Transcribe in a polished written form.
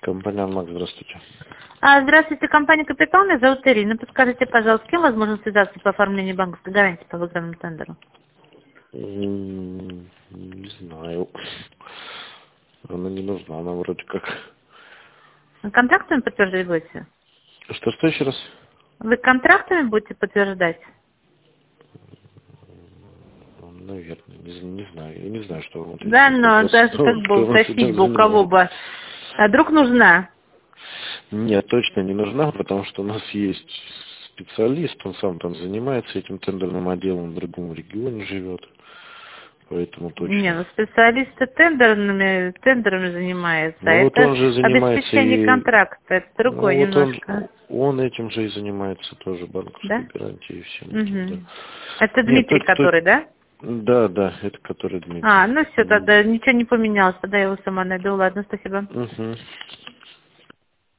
Компания «Макс», здравствуйте. Здравствуйте, компания «Капитал», меня зовут Ирина. Подскажите, пожалуйста, с кем возможно связаться по оформлению банковской гарантии по выигранному тендеру? Не знаю. Она не нужна, она вроде как... Контрактами подтверждать будете? Что еще раз? Вы контрактами будете подтверждать? Наверное, не знаю. Я не знаю, что вам ответить. Да, но даже как бы уточнить бы у кого бы. А вдруг нужна? Нет, точно не нужна, потому что у нас есть специалист, он сам там занимается этим тендерным отделом, в другом регионе живет. Поэтому точно. Не, ну специалисты тендерами занимаются, Ну а вот это он же занимается обеспечение и... контракта, это Ну другое вот немножко. он этим же и занимается тоже, банковской Да? гарантией и всем этим, да. Это Нет, Дмитрий, который, да? да, это который Дмитрий. Ну все, тогда ничего не поменялось, тогда я его сама найду. Ладно, спасибо. Угу.